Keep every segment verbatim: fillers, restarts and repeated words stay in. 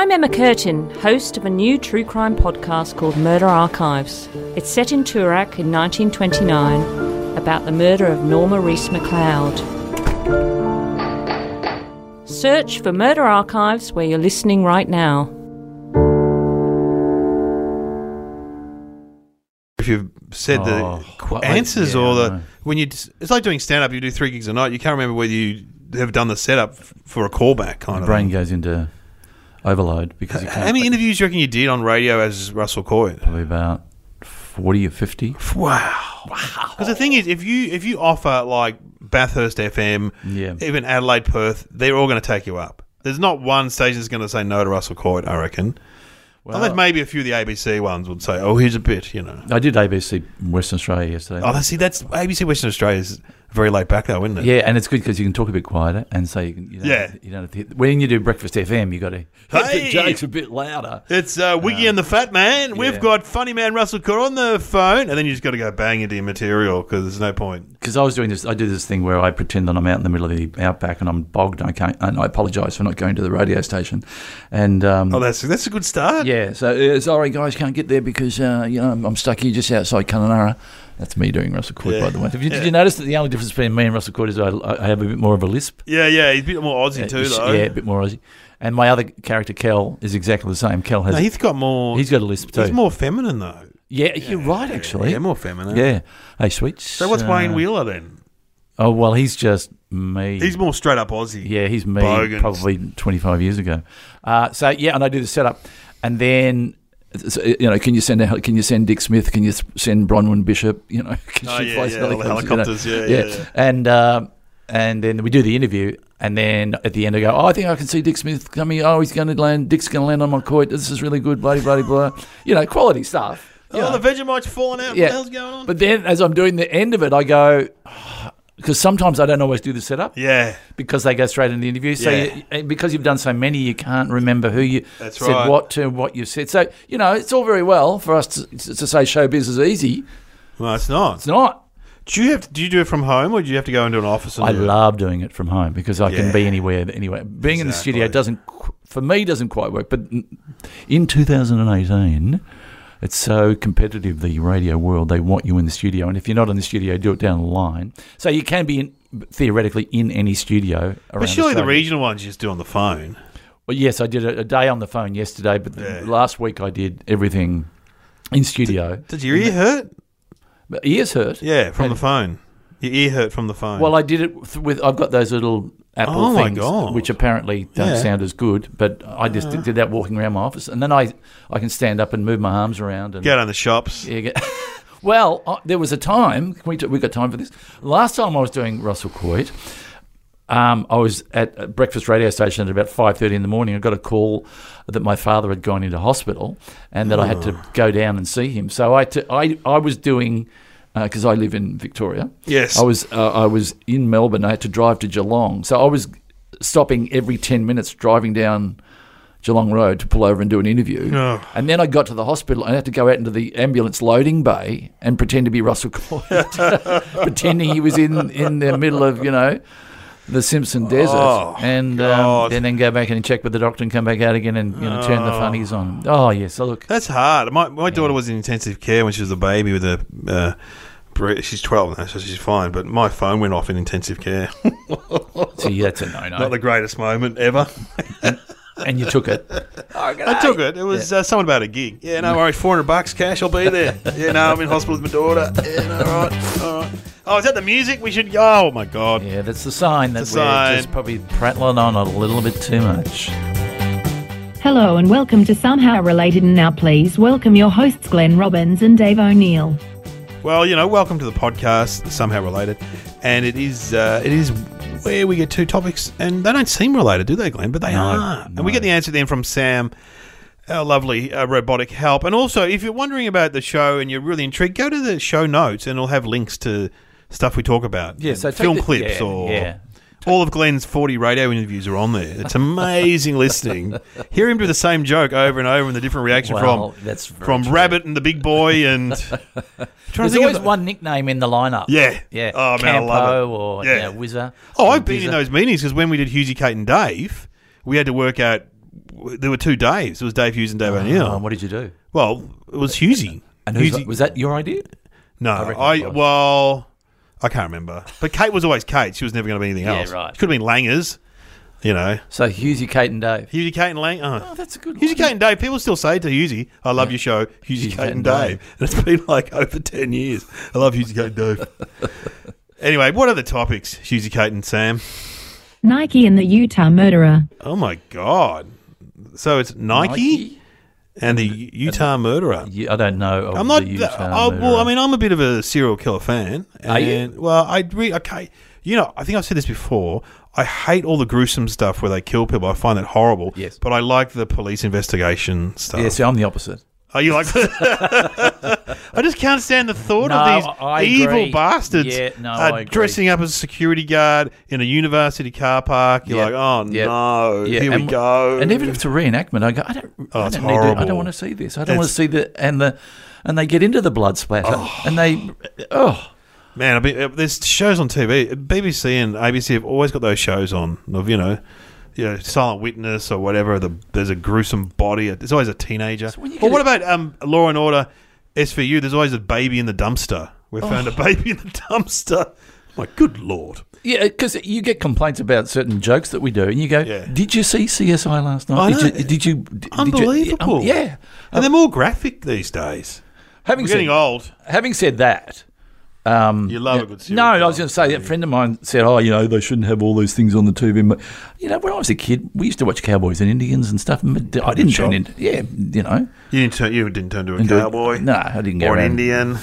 I'm Emma Curtin, host of a new true crime podcast called Murder Archives. It's set in Toorak in nineteen twenty-nine about the murder of Norma Reese McLeod. Search for Murder Archives where you're listening right now. If you've said Oh, the qu- well, answers yeah, or I the know. when you it's like doing stand up, you do three gigs a night. You can't remember whether you have done the setup f- for a callback kind My of brain thing. goes into overload because you How can't. many interviews do you reckon you did on radio as Russell Coit? Probably about forty or fifty. Wow, wow. Because the thing is, if you if you offer like Bathurst F M, Yeah. even Adelaide, Perth, they're all going to take you up. There's not one station that's going to say no to Russell Coit, I reckon. Well, Unless maybe a few of the A B C ones would say, "Oh, here's a bit," you know. I did A B C Western Australia yesterday. Oh, that's, see, that's A B C Western Australia's very laid back, though, isn't it? Yeah, and it's good because you can talk a bit quieter, and so you can. You don't Yeah. have to, you don't have to hit, when you do Breakfast F M, you got to Hey! the jokes a bit louder. It's uh, Wiggy and the Fat Man. We've yeah. got Funny Man Russell Coit on the phone, and then you just got to go bang into your material because there's no point. Because I was doing this, I do this thing where I pretend that I'm out in the middle of the outback and I'm bogged, and I can't, and I apologise for not going to the radio station, and um, Oh, that's that's a good start. yeah, so uh, sorry guys, can't get there because uh, you know I'm, I'm stuck here just outside Kununurra. That's me doing Russell Coit, Yeah. by the way. Have you, Yeah. Did you notice that the only difference between me and Russell Coit is I, I have a bit more of a lisp? yeah, yeah. He's a bit more Aussie Yeah, too, he's- though. Yeah, a bit more Aussie. And my other character, Kel, is exactly the same. Kel has No, he's got more. he's got a lisp too. He's more feminine though. yeah, you're right, actually. Yeah, more feminine. Yeah. Hey, sweets. So what's uh, Wayne Wheeler then? Oh well, he's just me. He's more straight up Aussie. Yeah, he's me Bogans. probably twenty-five years ago. Uh, so yeah, and I do the setup, and then so, you know, can you send a, can you send Dick Smith? Can you send Bronwyn Bishop? You know, can Oh, she yeah, fly yeah, all the helicopters, you know? helicopters, yeah, yeah, yeah. And um, and then we do the interview, and then at the end I go, oh, I think I can see Dick Smith coming. Oh, he's going to land. Dick's going to land on my Coit. This is really good. Bloody bloody blah. You know, quality stuff. You Oh, know. the Vegemite's falling out. Yeah. What the hell's going on? But then as I'm doing the end of it, I go. Because sometimes I don't always do the setup yeah, because they go straight into the interview. So Yeah. you, because you've done so many, you can't remember who you That's said right. what to, what you said. So, you know, it's all very well for us to, to say showbiz is easy. well, it's not. It's not. Do you have to, do you do it from home or do you have to go into an office? And I do it? love doing it from home because I Yeah. can be anywhere. Anywhere. Being in the Exactly. studio doesn't, qu- for me, doesn't quite work. But in two thousand eighteen, it's so competitive, the radio world. They want you in the studio. And if you're not in the studio, do it down the line. So you can be in, theoretically in any studio around But surely the Australia. regional ones you just do on the phone. Well, yes, I did a, a day on the phone yesterday, but the- Yeah. last week I did everything in studio. Did your ear hurt? But ears hurt. Yeah, from And- the phone. Your ear hurt from the phone. Well, I did it th- with. I've got those little Apple Oh, my things, God. which apparently don't Yeah. sound as good. But I just did, did that walking around my office, and then I, I can stand up and move my arms around and go down the shops. Yeah, get, well, uh, there was a time. Can we t- we got time for this. Last time I was doing Russell Coit, um, I was at a breakfast radio station at about five thirty in the morning. I got a call that my father had gone into hospital and that I had to go down and see him. So I t- I, I was doing. Because I live in Victoria, Yes. I was uh, I was in Melbourne. I had to drive to Geelong, so I was stopping every ten minutes, driving down Geelong Road to pull over and do an interview. Oh. And then I got to the hospital and I had to go out into the ambulance loading bay and pretend to be Russell Coit, pretending he was in, in the middle of, you know, the Simpson Desert, Oh, and God. um, and then go back and check with the doctor and come back out again and, you know, turn the funnies on. Oh, yes. So look, That's hard. My my daughter was in intensive care when she was a baby with a. Uh, bre- she's twelve now, so she's fine. But my phone went off in intensive care. see, that's a no-no. Not the greatest moment ever. And you took it. I took it. It was uh, someone about a gig. Yeah, no worries. Four hundred bucks cash. I'll be there. Yeah, no, I'm in hospital with my daughter. Yeah, no, all right, all right. Oh, is that the music? We should. Oh my god. Yeah, that's the sign that It's we're a sign. just probably prattling on a little bit too much. Hello and welcome to Somehow Related, and now please welcome your hosts Glenn Robbins and Dave O'Neill. Well, you know, welcome to the podcast, Somehow Related, and it is uh, it is where we get two topics, and they don't seem related, do they, Glenn? But they No, are, and we no. get the answer then from Sam, our lovely uh, robotic help. And also, if you're wondering about the show and you're really intrigued, go to the show notes, and it'll have links to stuff we talk about. Yeah, so take film the- clips yeah, or. yeah. All of Glenn's forty radio interviews are on there. It's amazing listening. Hear him do the same joke over and over and the different reaction Well, from that's very from true. Rabbit and the Big Boy and trying to There's think of always the- one nickname in the lineup. Yeah. Yeah. Oh, man, I Campo love it. or Yeah. yeah. Whizzer. Oh, or I've been in Bizzer. those meetings because when we did Husey, Kate and Dave, we had to work out there were two Daves. It was Dave Hughes and Dave O'Neill. Oh, what did you do? Well, it was Hughesy. And who's, Hughesy- was that your idea? No, I reckon I, it was. well, I can't remember. But Kate was always Kate. She was never going to be anything Yeah, else. right. She could have been Langers, you know. So Hughesy, Kate, and Dave. Hughesy, Kate, and Lang. Oh, Oh, that's a good Hughesy, one. Kate, and Dave. People still say to Hughesy, "I love your show, Hughesy, Kate, and Dave." And it's been like over ten years. I love Hughesy, Kate, and Dave. Anyway, what are the topics, Hughesy, Kate, and Sam? Nike and the Utah murderer. Oh my God! So it's Nike, Nike? and the Utah murderer. Yeah, I don't know. Of I'm not. The Utah I, well, murderer. I mean, I'm a bit of a serial killer fan. Are you? And, well, I re- okay. You know, I think I've said this before. I hate all the gruesome stuff where they kill people. I find that horrible. Yes. But I like the police investigation stuff. Yeah, see, I'm the opposite. Oh, you like that? I just can't stand the thought No, of these I evil agree. bastards Yeah, no, uh, I agree. dressing up as a security guard in a university car park. You're Yeah. like, oh Yeah. no, Yeah, here and, we go. And even if it's a reenactment, I go, I don't. Oh, I it's don't need to, I horrible. don't want to see this. I don't want to It's- see the and the and they get into the blood splatter and they. Oh, Man, I mean, uh, there's shows on T V. B B C and A B C have always got those shows on of, you know, you know, Silent Witness or whatever. The, there's a gruesome body. There's always a teenager. So when you Or get what it- about um, Law and Order S V U? There's always a baby in the dumpster. We found a Oh. baby in the dumpster. My good Lord. yeah, because you get complaints about certain jokes that we do, and you go, Yeah. "Did you see C S I last night? I did, know. You, did you? Did Unbelievable. You, um, yeah." And they're more graphic these days. Having We're getting said, old. having said that. Um, You love yeah, a good serial No, I killer, was going to say, don't a you? friend of mine said, oh, you know, they shouldn't have all those things on the T V. But, you know, when I was a kid, we used to watch Cowboys and Indians and stuff. And I didn't shot. turn into, yeah, you know. You didn't turn, you didn't turn to a into a- cowboy. No, I didn't go Or an around. Indian.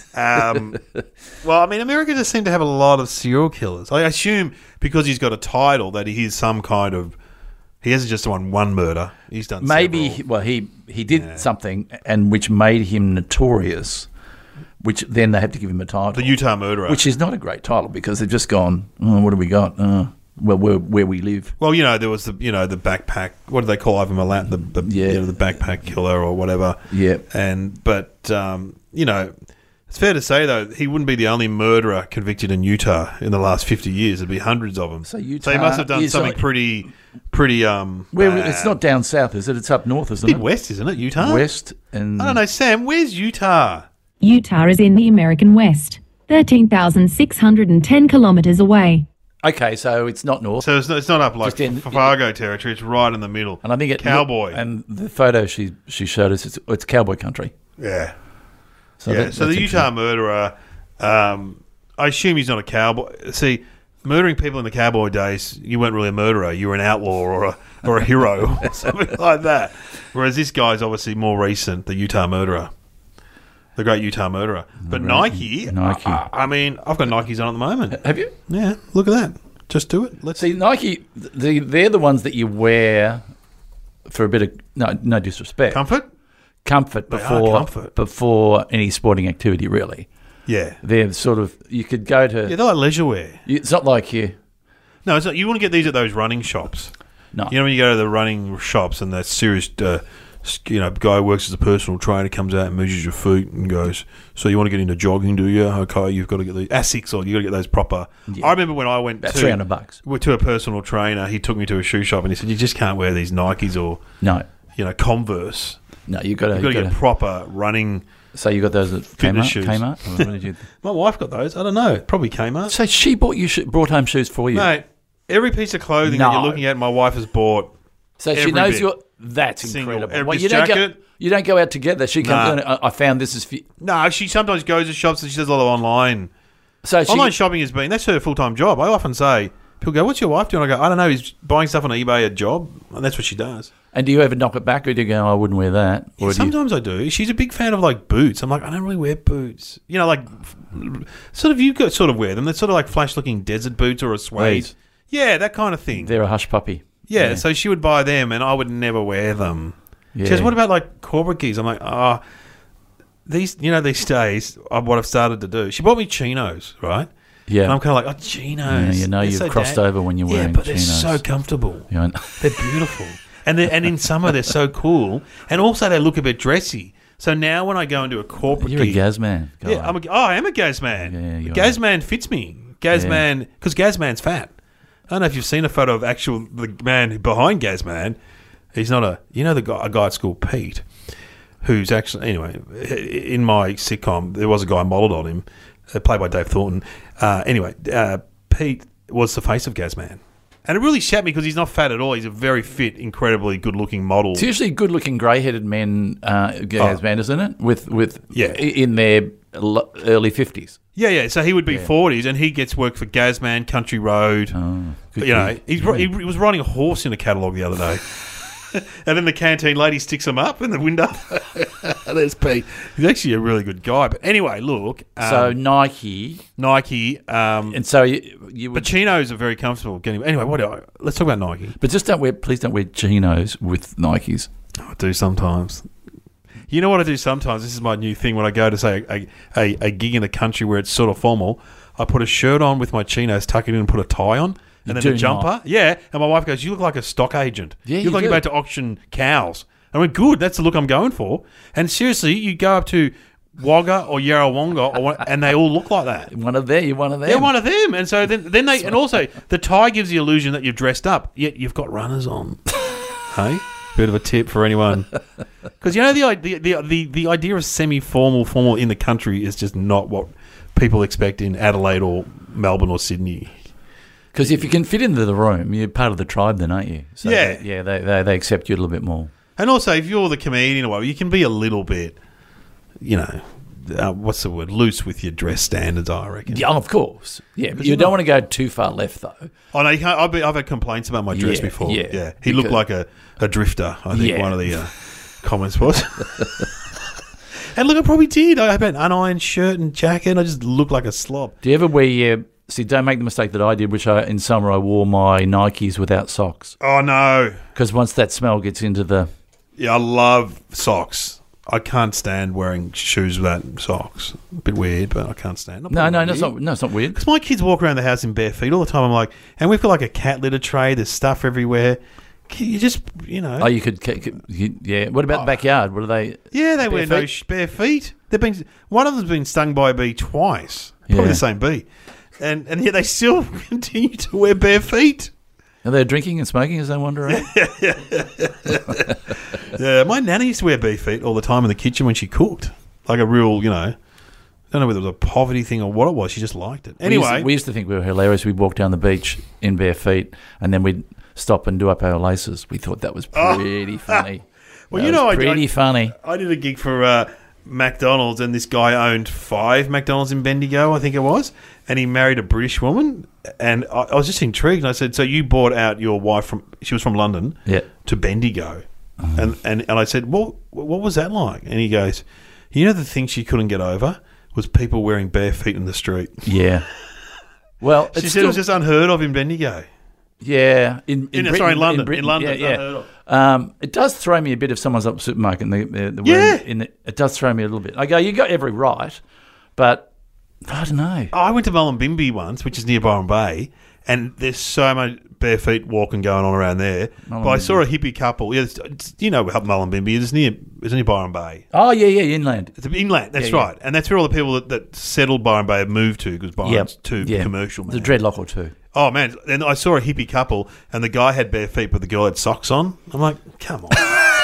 Um, well, I mean, America just seem to have a lot of serial killers. I assume because he's got a title that he is some kind of. He hasn't just done one murder. He's done Maybe, several. well, he, he did Yeah. something and which made him notorious, which then they had to give him a title. The Utah murderer. Which is not a great title because they've just gone, oh, what have we got? Uh, well, where, where we live. well, you know, there was the you know the backpack. What do they call Ivan Milat? The, the Yeah. you know, the backpack killer or whatever. Yeah. And but um, you know, it's fair to say though he wouldn't be the only murderer convicted in Utah in the last fifty years. There'd be hundreds of them. So Utah he must have done is something on- pretty, pretty. Um, Where, bad. it's not down south, is it? It's up north, isn't bit it? west, isn't it? Utah. West and I don't know, Sam. Where's Utah? Utah is in the American West, thirteen thousand six hundred ten kilometers away. Okay, so it's not north. So it's not, it's not up like Just in- Fargo territory. It's right in the middle. And I think it cowboy. And the photo she she showed us, it's, it's cowboy country. yeah. So yeah. that- so that's the Utah murderer. Um, I assume he's not a cowboy. See, murdering people in the cowboy days, you weren't really a murderer. You were an outlaw or a or a hero or something like that. Whereas this guy's obviously more recent. The Utah murderer. The great Utah murderer. But Nike, Nike. I, I mean, I've got Nikes on at the moment. Have you? Yeah, look at that. Just do it. Let's See, Nike, the, they're the ones that you wear for a bit of no, no disrespect, comfort. comfort They are before comfort. before any sporting activity. Really, Yeah. they're sort of you could go to. Yeah, they're like leisure wear. It's not like you. No, it's not. You want to get these at those running shops. No, You know when you go to the running shops and that serious, uh, s- you know, guy who works as a personal trainer comes out and measures your feet and goes, "So you want to get into jogging, do you? Okay, you've got to get the Asics or you got to get those proper." Yeah. I remember when I went about to three hundred bucks. went to a personal trainer. He took me to a shoe shop and he said, "You just can't wear these Nikes or No, you know Converse. no, you got to. You've got to get proper running." So you got those at Fitness Kmart? shoes. Kmart? Or what did you? My wife got those. I don't know. Probably Kmart. So she bought you sh- brought home shoes for you. Mate, every piece of clothing that No. you're looking at, my wife has bought. So she Every knows bit. you're. That's Single. incredible. Every Well, you don't go. jacket. You don't go out together. She comes Nah. in. I, I found this is. For, No, she sometimes goes to shops and she does a lot of online. so she. Online shopping has been, that's her full time job. I often say, people go, "What's your wife doing?" I go, "I don't know, he's buying stuff on eBay a job." And that's what she does. And do you ever knock it back, or do you go, "I wouldn't wear that"? Or do you, Sometimes I do. She's a big fan of like boots. I'm like, I don't really wear boots. You know, like sort of you could sort of wear them. They're sort of like flash looking desert boots or a suede. These. Yeah, that kind of thing. they're a hush puppy. Yeah, so she would buy them and I would never wear them. Yeah. She goes, "What about like corporate geese?" I'm like, "Ah, these, you know, these days, uh, what I've started to do." She bought me chinos, right? Yeah. And I'm kind of like, "Oh, chinos." Yeah, you know They're you've so crossed da- over when you're yeah, wearing but chinos. they're so comfortable. You know, They're beautiful, and they're, and in summer they're so cool, and also they look a bit dressy. So now when I go into a corporate, you're a gig, Gaz man. Go yeah, on. I'm a, oh, I am a Gaz man. Yeah, you are. Gaz man fits me. Gaz Yeah. man, because Gaz man's fat. I don't know if you've seen a photo of actual the man behind Gaz man. He's not a, you know, the guy, a guy at school, Pete, who's actually, anyway, in my sitcom, there was a guy modelled on him, uh, played by Dave Thornton. Uh, anyway, uh, Pete was the face of Gazman. And it really shat me because he's not fat at all. He's a very fit, incredibly good-looking model. It's usually good-looking, grey-headed men, uh, Gazman, oh. isn't it? With with yeah. in their early fifties. Yeah, yeah. So he would be yeah. forties, and he gets work for Gazman, Country Road. Oh, you know, he's, he was riding a horse in a catalogue the other day. And then the canteen lady sticks him up in the window. There's Pete. He's actually a really good guy. But anyway, look. Um, so Nike. Nike. Um, and so you, you would... But chinos are very comfortable getting... Anyway, what do I, let's talk about Nike. But just don't wear... Please don't wear chinos with Nikes. I do sometimes. You know what I do sometimes? This is my new thing when I go to, say, a, a, a gig in the country where it's sort of formal. I put a shirt on with my chinos, tuck it in and put a tie on. And you then the do jumper. not. Yeah. And my wife goes, you look like a stock agent. Yeah, you you look like do. you're about to auction cows. I went, good. That's the look I'm going for. And seriously, you go up to Wagga or Yarrawonga, or one, and they all look like that. One of them. You're one of them. They're one of them. And so then, then they... And also, the tie gives the illusion that you've dressed up, yet you've got runners on. Hey? Bit of a tip for anyone. Because, you know, the, the, the, the, the idea of semi-formal, formal in the country is just not what people expect in Adelaide or Melbourne or Sydney. Because if you can fit into the room, you're part of the tribe then, aren't you? So yeah. They, yeah, they, they, they accept you a little bit more. And also, if you're the comedian or whatever, you can be a little bit, you know, uh, what's the word, loose with your dress standards, I reckon. Yeah, of course. Yeah, but you don't want to go too far left, though. Oh, no, you can't, I've, been, I've had complaints about my dress Yeah, before. yeah. Yeah, He looked like a, a drifter, I think Yeah. one of the uh, comments was. And look, I probably did. I had an unironed shirt and jacket, and I just looked like a slob. Do you ever wear your... See, don't make the mistake that I did, which I, in summer I wore my Nikes without socks. Oh, no. Because once that smell gets into the... Yeah, I love socks. I can't stand wearing shoes without socks. A bit weird, but I can't stand it. No, no, no, it's not, no, it's not weird. Because my kids walk around the house in bare feet all the time. I'm like, and we've got like a cat litter tray. There's stuff everywhere. You just, you know. Oh, you could... You, yeah. What about Oh. the backyard? What are they... Yeah, they wear no feet? sh- bare feet. They've been one of them's been stung by a bee twice. Probably Yeah. the same bee, and and yet they still continue to wear bare feet. Are they drinking and smoking as they wander around? Yeah, my nana used to wear bare feet all the time in the kitchen when she cooked, like a real, you know. I don't know whether it was a poverty thing or what it was. She just liked it. We used, Anyway, to, we used to think we were hilarious. We'd walk down the beach in bare feet, and then we'd stop and do up our laces. We thought that was pretty funny. Well, That you know, was I- pretty I- funny. I did a gig for uh, McDonald's, and this guy owned five McDonald's in Bendigo, I think it was, and he married a British woman, and I, I was just intrigued, and I said, so you bought out your wife from, she was from London, Yeah. to Bendigo, and, and, and I said, well, what was that like? And he goes, you know, the thing she couldn't get over was people wearing bare feet in the street. Yeah. Well, She it's said it was still- just unheard of in Bendigo. yeah, in, in In- Britain, sorry, in London. Britain, In London, yeah, it's yeah. unheard of. Um, it does throw me a bit if someone's up at the supermarket and they, they're, they're Yeah. wearing in the, it does throw me a little bit. I go, you got every right, but I don't know. I went to Mullumbimby once, which is near Byron Bay, and there's so much bare feet walking going on around there. But I saw a hippie couple. Yeah, it's, it's, you know Mullumbimby. It's near, it's near Byron Bay. Oh yeah, yeah, inland. It's inland. That's Yeah, yeah. right, and that's where all the people that, that settled Byron Bay have moved to because Byron's too yeah. commercial. Man. The dreadlock or two. Oh man! Then I saw a hippie couple, and the guy had bare feet, but the girl had socks on. I'm like, come on,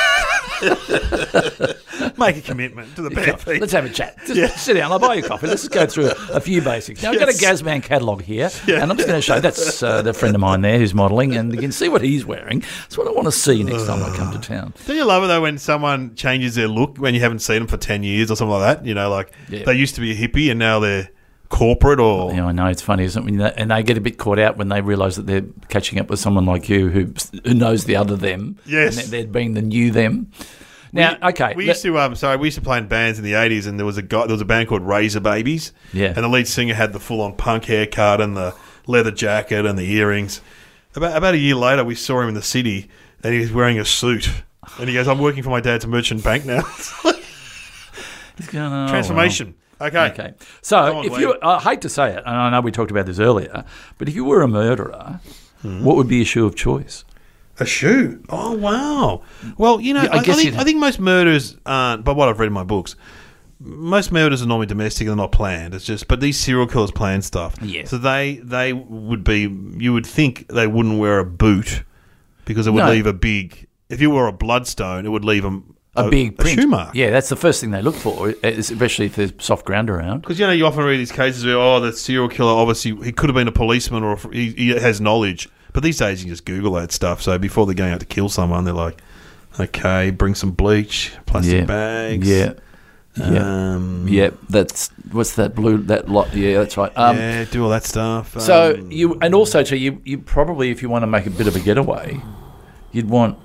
make a commitment to the bare feet. Let's have a chat. Just Yeah. sit down. I'll buy you a coffee. Let's just go through a, a few basics. Now, I've got a Yes. Gazman catalogue here, Yeah. and I'm just going to show that's uh, the friend of mine there who's modelling, and you can see what he's wearing. That's what I want to see next time I come to town. Don't you love it though when someone changes their look when you haven't seen them for ten years or something like that? You know, like Yeah. they used to be a hippie and now they're corporate or Yeah, I know it's funny, isn't it? When they, and they get a bit caught out when they realise that they're catching up with someone like you who who knows the other them. Yes. and they're, they're being the new them. Now, We- okay, We let- used to um sorry, we used to play in bands in the eighties and there was a guy there was a band called Razor Babies. Yeah. And the lead singer had the full on punk haircut and the leather jacket and the earrings. About about a year later we saw him in the city and he was wearing a suit. And he goes, I'm working for my dad's merchant bank now. He's going, oh, Transformation. Okay. well. Okay, so on, if Lee. you, I hate to say it, and I know we talked about this earlier, but if you were a murderer, Hmm. what would be your shoe of choice? A shoe. Oh wow. Well, you know, Yeah, I I, I, guess think you'd- I think most murders aren't. But what I've read in my books, most murders are normally domestic and they're not planned. It's just, but these serial killers plan stuff. Yeah. So they they would be. You would think they wouldn't wear a boot because it would No. leave a big. if you wore a bloodstone, it would leave a, A, big print. shoe mark. Yeah, that's the first thing they look for, especially if there's soft ground around. Because, you know, you often read these cases where, oh, the serial killer, obviously, he could have been a policeman or a, he, he has knowledge. But these days, you can just Google that stuff. So before they're going out to kill someone, they're like, okay, bring some bleach, plastic Yeah. bags. Yeah. Yeah. Um, Yeah, that's what's that blue that lot? Yeah, that's right. Um, yeah, do all that stuff. So Um, you and also too, you you probably if you want to make a bit of a getaway, you'd want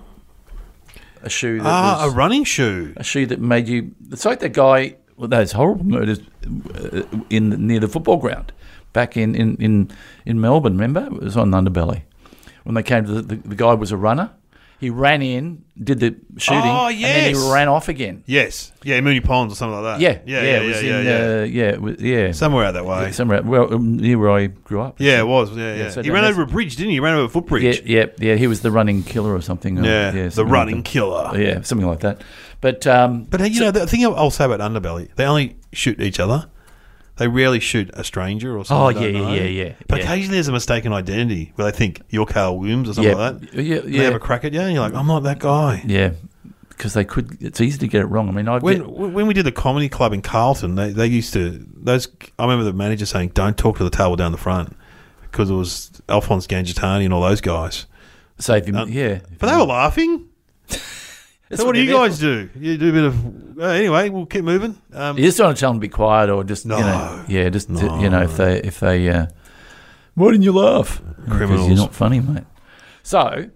a shoe that ah, was, a running shoe. a shoe that made you. It's like that guy with those horrible murders uh, in near the football ground back in, in, in, in Melbourne. Remember, it was on Underbelly when they came to the, the, the guy was a runner. He ran in, did the shooting, Oh, and then yes. he ran off again. Yes. Yeah, Mooney Ponds or something like that. Yeah, Yeah, yeah, yeah, it was yeah, in, yeah, yeah. Uh, yeah, it was, yeah, Somewhere out that way. Yeah, somewhere well um, near where I grew up. Yeah, it was. Yeah, yeah. so he that- ran that's- over a bridge, didn't he? He ran over a Yeah, footbridge. yeah, yeah. He was the running killer or something. or- Yeah, yeah the something running like that. killer. Yeah, something like that. But um, But, hey, you know, the thing I'll say about Underbelly, they only shoot each other. They rarely shoot a stranger or Oh, someone they yeah, don't know. yeah, yeah, But yeah. occasionally there's a mistaken identity where they think you're Carl Williams or something yeah, like that. yeah, They yeah, have a crack at you and you're like, I'm not that guy. yeah. Because they could. It's easy to get it wrong. I mean, I When when we did the comedy club in Carlton, they, they used to those. I remember the manager saying, "Don't talk to the table down the front," because it was Alphonse Gangitani and all those guys. save him. Um, yeah, But they were laughing. That's So what do you they're there guys do? You do a bit of uh, anyway. We'll keep moving. Um, for. You just want to tell them to be quiet, or just No. you know, yeah, just No. you know, if they if they. Uh, why didn't you laugh? Because Criminals. you're not funny, mate. So,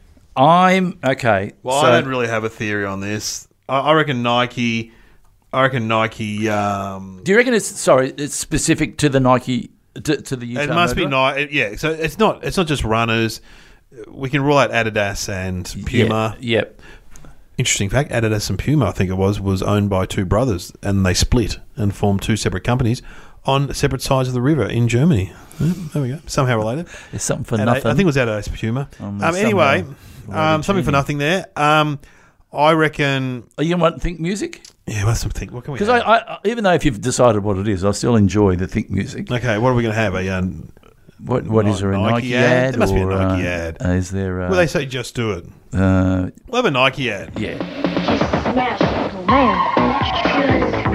I'm okay. Well, so, I don't really have a theory on this. I, I reckon Nike. I reckon Nike. Um, Do you reckon it's sorry? It's specific to the Nike to, to the Utah it must be murderer? Nike. Yeah. So it's not. It's not just runners. We can rule out Adidas and Puma. Yeah, yeah. Interesting fact: Adidas and Puma, I think it was, was owned by two brothers, and they split and formed two separate companies on separate sides of the river in Germany. Yeah, there we go. Somehow related. There's something for And nothing. I, I think it was Adidas Puma. Um, Um, there's anyway, some, uh, um, something for Lamborghini. nothing there. Um, I reckon. Oh, you want think music? Yeah, what's something? What can we? Because I, have? I, even though if you've decided what it is, I still enjoy the think music. Okay, what are we going to have? A um, What what Ni- is there a Nike Nike, ad? ad? There must be a or, Nike uh, ad. uh, is there? Uh, well, they say just do it. uh, We'll have a Nike ad. yeah. Smash, little man.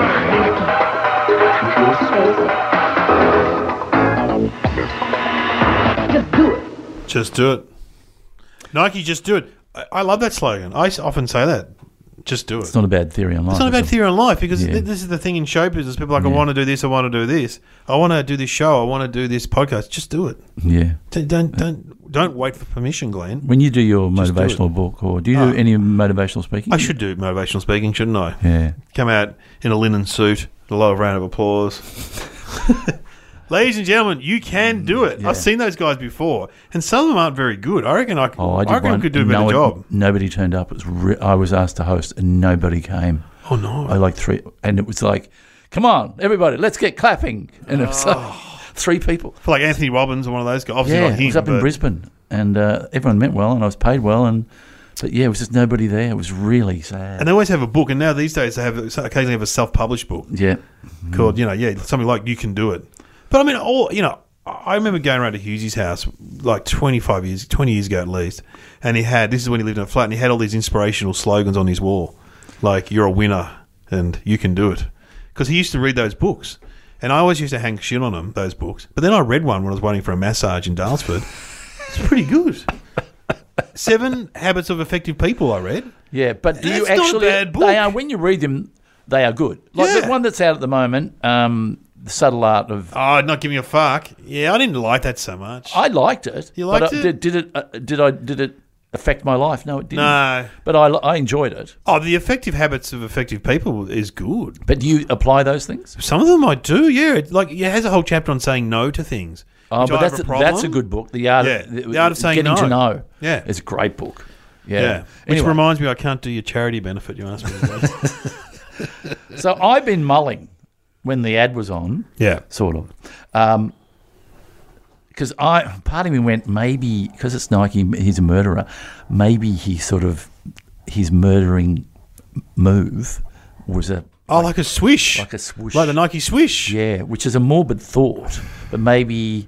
Just do it. Just do it. Nike, just do it. I, I love that slogan. I s- often say that. Just do it. It's not a bad theory on life. It's not a bad is it? theory on life because Yeah. th- this is the thing in show business. People are like, I Yeah. want to do this, I want to do this, I want to do this show, I want to do this podcast. Just do it. Yeah. D- Don't don't don't wait for permission, Glenn. When you do your Just do motivational book, or do you Oh. do any motivational speaking? I should do motivational speaking, shouldn't I? Yeah. Come out in a linen suit, a low round of applause. Ladies and gentlemen, you can do it. Yeah. I've seen those guys before, and some of them aren't very good. I reckon I, c- Oh, I did reckon one. I could do a and better no one- job. Nobody turned up. It was re- I was asked to host, and nobody came. Oh no! I like three, and it was like, "Come on, everybody, let's get clapping!" And it was like three people. I feel like Anthony Robbins or one of those guys. Obviously Yeah, not him, it was up in but- Brisbane, and uh, everyone meant well, and I was paid well, and but yeah, it was just nobody there. It was really sad. And they always have a book, and now these days they have occasionally have a self-published book yeah, called, you know, yeah, something like You Can Do It. But I mean, all you know, I remember going around to Hughesy's house like twenty-five years, twenty years ago at least, and he had, this is when he lived in a flat, and he had all these inspirational slogans on his wall, like "You're a winner" and "You can do it," because he used to read those books, and I always used to hang shit on them, those books. But then I read one when I was waiting for a massage in Dalesford. It's pretty good. Seven Habits of Effective People. I read. yeah. But do you That's not a actually? bad book. They are when you read them, they are good. Like Yeah. the one that's out at the moment, um, "The Subtle Art of." Oh, not giving a fuck. Yeah, I didn't like that so much. I liked it. You but liked I- it? Did, did it? Uh, did I? Did it affect my life? No, it didn't. no. But I, I enjoyed it. Oh, the Effective Habits of Effective People is good. But do you apply those things? Some of them I do, yeah. It, like, it has a whole chapter on saying no to things. Oh, which but I have that's a a, problem. that's a good book. The art, Yeah, of, The Art of Saying getting No. to know. Yeah. It's a great book. Yeah. Yeah. Which Anyway, reminds me, I can't do your charity benefit, you asked me today. so I've been mulling when the ad was on, Yeah. sort of, Um 'cause because I part of me went maybe because it's Nike, he's a murderer. Maybe he sort of his murdering move was a Oh, like a swish. like a swoosh. Like the Nike swish. Yeah, which is a morbid thought, but maybe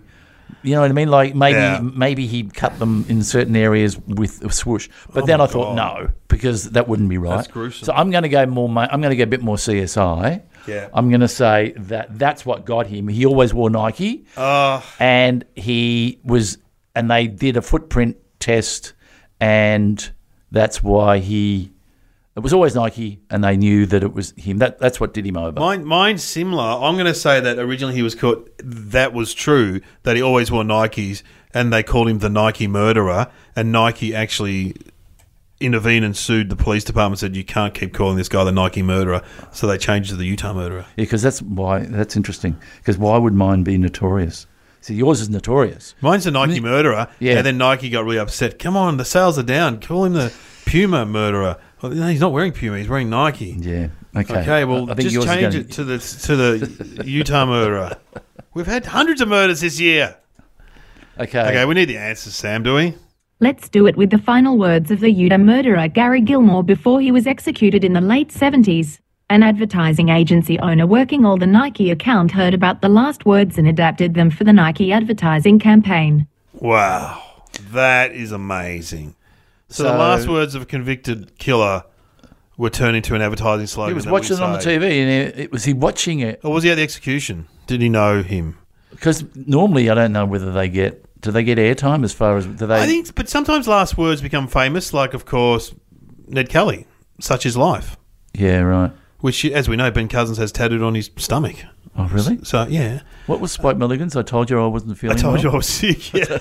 You know what I mean? Like maybe Yeah. maybe he cut them in certain areas with a swoosh. But Oh then my I thought God. no, because that wouldn't be right. That's gruesome. So I'm going to go more. ma- I'm going to go a bit more C S I. Yeah. I'm going to say that that's what got him. He always wore Nike, Oh, and he was, and they did a footprint test, and that's why he. It was always Nike, and they knew that it was him. That that's what did him over. mine, mine's similar. I'm going to say that originally he was caught. That was true, that he always wore Nikes, and they called him the Nike murderer, and Nike actually intervened and sued the police department, said you can't keep calling this guy the Nike murderer, so they changed to the Utah murderer. Yeah, because that's why that's interesting. Because why would mine be notorious? See, yours is notorious. Mine's the Nike murderer, Yeah. and then Nike got really upset. Come on, the sales are down. Call him the Puma murderer. Well, no, he's not wearing Puma. He's wearing Nike. Yeah. Okay. Okay, well, I think just yours is change going- it to the to the Utah murderer. We've had hundreds of murders this year. Okay. Okay, we need the answers, Sam. Do we? Let's do it with the final words of the Utah murderer Gary Gilmore before he was executed in the late seventies. An advertising agency owner working all the Nike account heard about the last words and adapted them for the Nike advertising campaign. Wow, that is amazing. So, the So- last words of a convicted killer were turned into an advertising slogan. He was that we watching it on the say. T V, and it, it was he watching it Or was he at the execution? Did he know him? because normally I don't know whether they get do they get airtime as far as do they? I think, but sometimes last words become famous, like, of course, Ned Kelly, Such Is Life, Yeah. Right. which, as we know, Ben Cousins has tattooed on his stomach. Oh, really? So, yeah. What was Spike Milligan's? I told you I wasn't I feeling. told well. you I was sick. Yeah.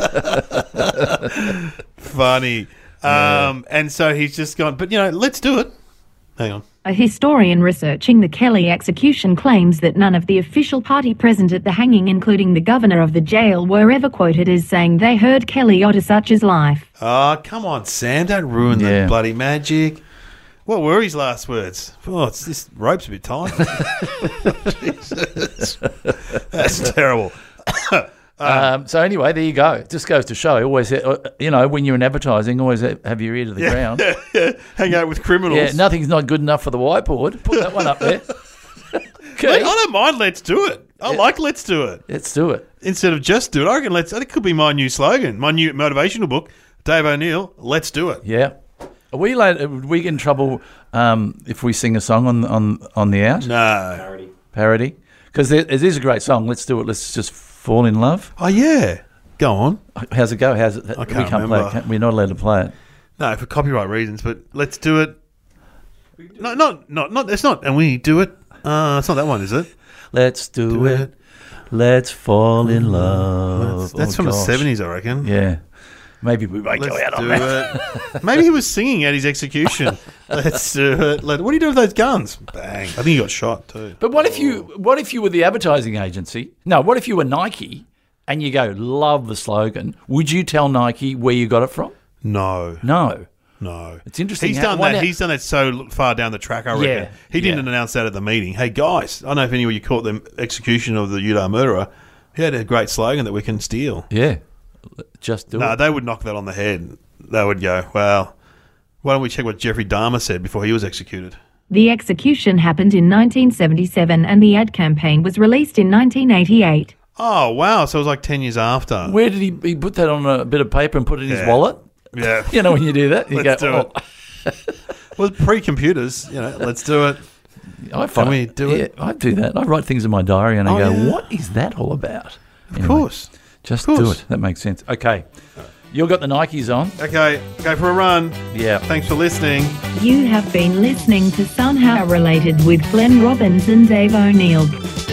Funny. Um, and so he's just gone, but, you know, let's do it. Hang on. A historian researching the Kelly execution claims that none of the official party present at the hanging, including the governor of the jail, were ever quoted as saying they heard Kelly utter such as life. Oh, come on, Sam. Don't ruin Yeah. the bloody magic. What were his last words? Oh, it's this rope's a bit tight. Jesus. That's terrible. Um, so anyway, there you go. It just goes to show. Always, uh, you know, when you're in advertising, always have your ear to the ground. Hang out with criminals. Yeah, nothing's not good enough for the whiteboard. Put that one up there. Mate, Okay, I don't mind. Let's do it. I Yeah. like let's do it. let's do it. Instead of just do it, I reckon let's. I think it could be my new slogan, my new motivational book. Dave O'Neill, let's do it. Yeah. Are we like, would we get in trouble um, if we sing a song on on on the out No. parody? Because it is a great song. Let's do it. Let's just fall in love. Oh yeah. Go on. How's it go? How's it? I we can't can't play remember. it. Can't- We're not allowed to play it. No, for copyright reasons, but let's do it. No, not not not. It's not. And we do it. Uh, it's not that one, is it? Let's do, Do it. it. Let's fall in love. That's, that's Oh, from the gosh. seventies, I reckon. Yeah. Maybe we won't go Let's out on do that. it. Maybe he was singing at his execution. Let's do it. Let, what do you do with those guns? Bang. I think he got shot too. But what if you what if you were the advertising agency? No, what if you were Nike and you go, love the slogan? Would you tell Nike where you got it from? No, No. no. It's interesting He's how- done why that. now- He's done that so far down the track, I reckon. Yeah, He didn't yeah. announce that at the meeting. Hey, guys, I don't know if any of you caught the execution of the Utah murderer. He had a great slogan that we can steal. Yeah. Just do No, it. they would knock that on the head. They would go, well, why don't we check what Jeffrey Dahmer said before he was executed? The execution happened in nineteen seventy-seven and the ad campaign was released in nineteen eighty-eight. Oh, wow. So it was like ten years after. Where did he, he put that on a bit of paper and put it in his Yeah. wallet? Yeah. You know when you do that? You Let's go, do oh. it. Well, pre-computers, you know, let's do it. I find, we do it? Yeah, I do that. I write things in my diary and I Oh, go, yeah. what is that all about? Of course. Just Of do course. it. That makes sense. Okay. You've got the Nikes on. Okay, go for a run. Yeah. Thanks for listening. You have been listening to Somehow Related with Glenn Robbins and Dave O'Neill.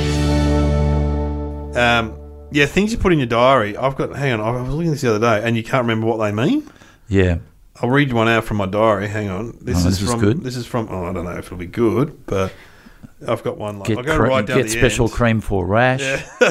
Um, yeah, things you put in your diary. I've got, hang on, I was looking at this the other day and you can't remember what they mean. Yeah. I'll read one out from my diary. Hang on. This, Oh, is, this is from, good. This is from, oh, I don't know if it'll be good, but I've got one. Like, Get, I'll go cre- right down get the special end. cream for rash.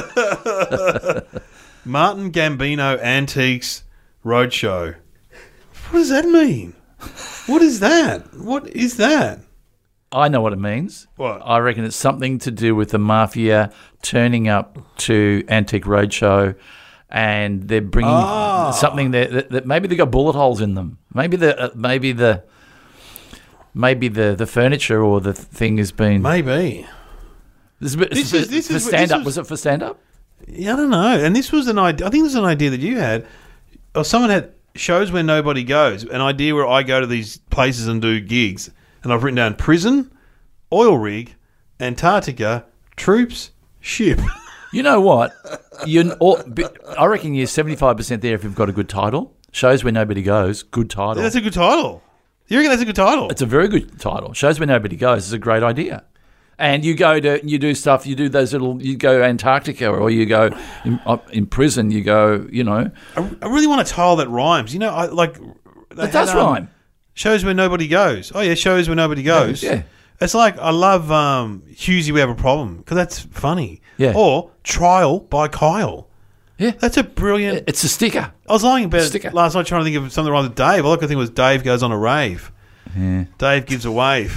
Martin Gambino Antiques Roadshow. What does that mean? What is that? What is that? I know what it means. What? I reckon it's something to do with the mafia turning up to Antique Roadshow and they're bringing Ah. something that, that, that maybe they got bullet holes in them. Maybe the uh, maybe the maybe the, the furniture or the thing has been. Maybe. This is, a bit- This for, is- this for is- stand this up. was- Was it for stand up? Yeah, I don't know. And this was an idea. I think this was an idea that you had, or someone had shows where nobody goes. An idea where I go to these places and do gigs, and I've written down prison, oil rig, Antarctica, troops, ship. You know what? You, or, I reckon you're seventy-five percent there if you've got a good title. Shows where nobody goes, good title. Yeah, that's a good title. You reckon that's a good title? It's a very good title. Shows where nobody goes is a great idea. And you go to, you do stuff, you do those little, you go Antarctica or you go in, in prison, you go, you know. I, I really want a title that rhymes. You know, I like. It does um, rhyme. Shows where nobody goes. Oh, yeah, shows where nobody goes. Yeah. It's like, I love um, Hughesy, we have a problem, because that's funny. Yeah. Or Trial by Kyle. Yeah. That's a brilliant. It's a sticker. I was lying about Sticker. it last night trying to think of something wrong with Dave. All I could think was Dave goes on a rave. Yeah. Dave gives a wave.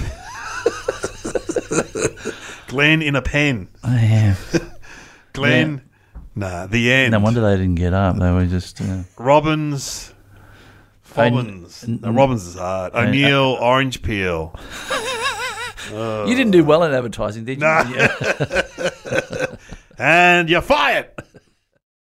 Glenn in a pen. Oh, yeah. Glenn. Yeah. Nah, the end. No wonder they didn't get up. They were just. Uh... Robbins. Fobbins. N- no, Robbins is hard. O'Neill, uh, Orange Peel. You didn't do well in advertising, did you? Nah. Yeah. And you're fired.